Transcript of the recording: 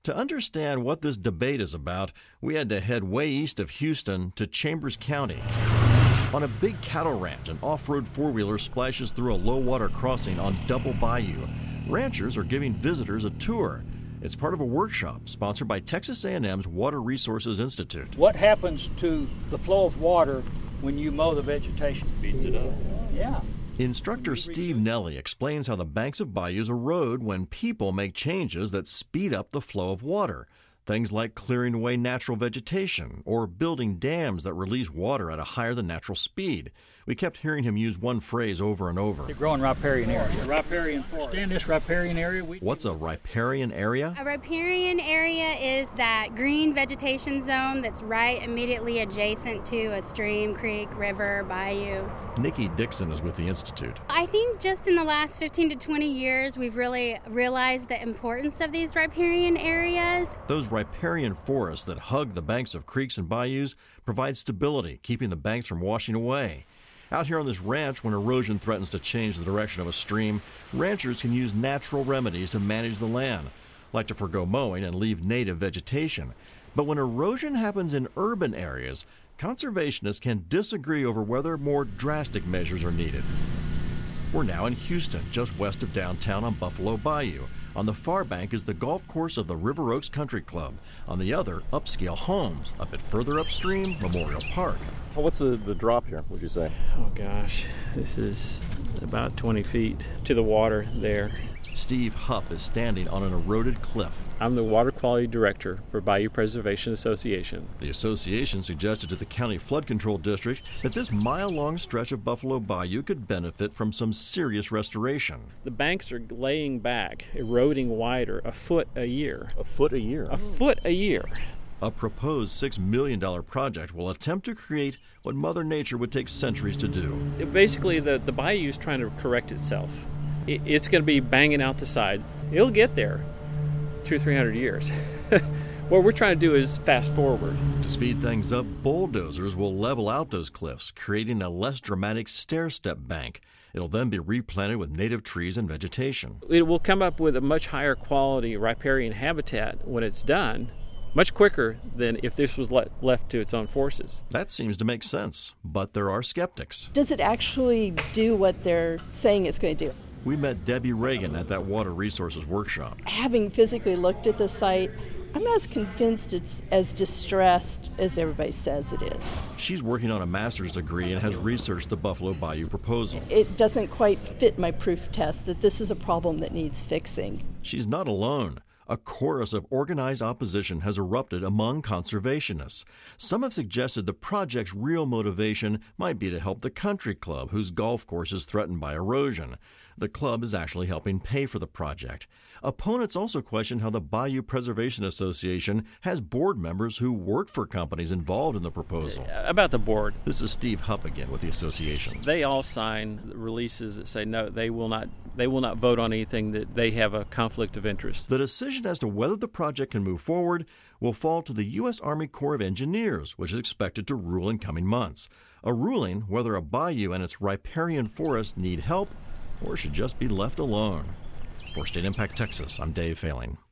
To understand what this debate is about, we had to head way east of Houston to Chambers County. On a big cattle ranch, an off-road four-wheeler splashes through a low-water crossing on Double Bayou. Ranchers are giving visitors a tour. It's part of a workshop sponsored by Texas A&M's Water Resources Institute. What happens to the flow of water when you mow the vegetation? Speeds it up. Yeah. Instructor Steve Nelly explains how the banks of bayous erode when people make changes that speed up the flow of water. Things like clearing away natural vegetation or building dams that release water at a higher than natural speed. We kept hearing him use one phrase over and over. They grow in riparian areas. Riparian forest. In this riparian area, What's a riparian area? A riparian area is that green vegetation zone that's right immediately adjacent to a stream, creek, river, bayou. Nikki Dixon is with the Institute. I think just in the last 15 to 20 years, we've really realized the importance of these riparian areas. Those riparian forests that hug the banks of creeks and bayous provide stability, keeping the banks from washing away. Out here on this ranch, when erosion threatens to change the direction of a stream, ranchers can use natural remedies to manage the land, like to forgo mowing and leave native vegetation. But when erosion happens in urban areas, conservationists can disagree over whether more drastic measures are needed. We're now in Houston, just west of downtown on Buffalo Bayou. On the far bank is the golf course of the River Oaks Country Club. On the other, upscale homes. A bit further upstream, Memorial Park. What's the drop here, would you say? Oh gosh, this is about 20 feet to the water there. Steve Hupp is standing on an eroded cliff. I'm the Water Quality Director for Bayou Preservation Association. The association suggested to the County Flood Control District that this mile-long stretch of Buffalo Bayou could benefit from some serious restoration. The banks are laying back, eroding wider, a foot a year. A foot a year? A foot a year. A proposed $6 million project will attempt to create what Mother Nature would take centuries to do. Basically, the bayou is trying to correct itself. It's going to be banging out the side. It'll get there 200-300 years. What we're trying to do is fast forward. To speed things up, bulldozers will level out those cliffs, creating a less dramatic stair-step bank. It'll then be replanted with native trees and vegetation. It will come up with a much higher quality riparian habitat when it's done, much quicker than if this was left to its own forces. That seems to make sense, but there are skeptics. Does it actually do what they're saying it's going to do? We met Debbie Reagan at that Water Resources workshop. Having physically looked at the site, I'm not as convinced it's as distressed as everybody says it is. She's working on a master's degree and has researched the Buffalo Bayou proposal. It doesn't quite fit my proof test that this is a problem that needs fixing. She's not alone. A chorus of organized opposition has erupted among conservationists. Some have suggested the project's real motivation might be to help the country club, whose golf course is threatened by erosion. The club is actually helping pay for the project. Opponents also question how the Bayou Preservation Association has board members who work for companies involved in the proposal. About the board. This is Steve Hupp again with the association. They all sign releases that say no, they will not vote on anything that they have a conflict of interest. The decision as to whether the project can move forward will fall to the U.S. Army Corps of Engineers, which is expected to rule in coming months. A ruling whether a bayou and its riparian forest need help or should just be left alone. For State Impact Texas, I'm Dave Failing.